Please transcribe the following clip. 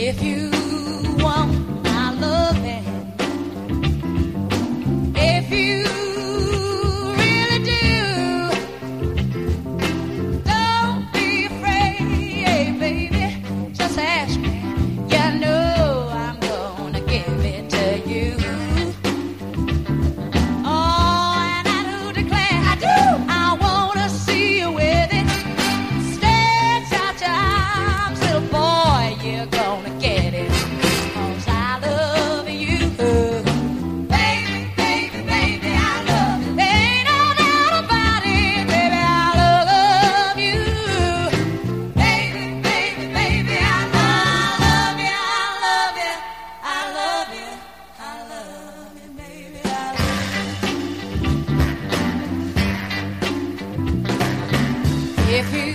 If you want my loving, if you really do, don't be afraid, baby. Just ask me. You know I'm gonna give it to you. Oh, and I do declare, I do. I wanna see you with it. Stretch out your arms, little boy. You're gonna get it. 'Cause I love you. Baby, baby, baby, I love you. There ain't no doubt about it, baby, I love you. Baby, baby, baby, I love you. I love you, I love you, I love you, baby, I love you. If you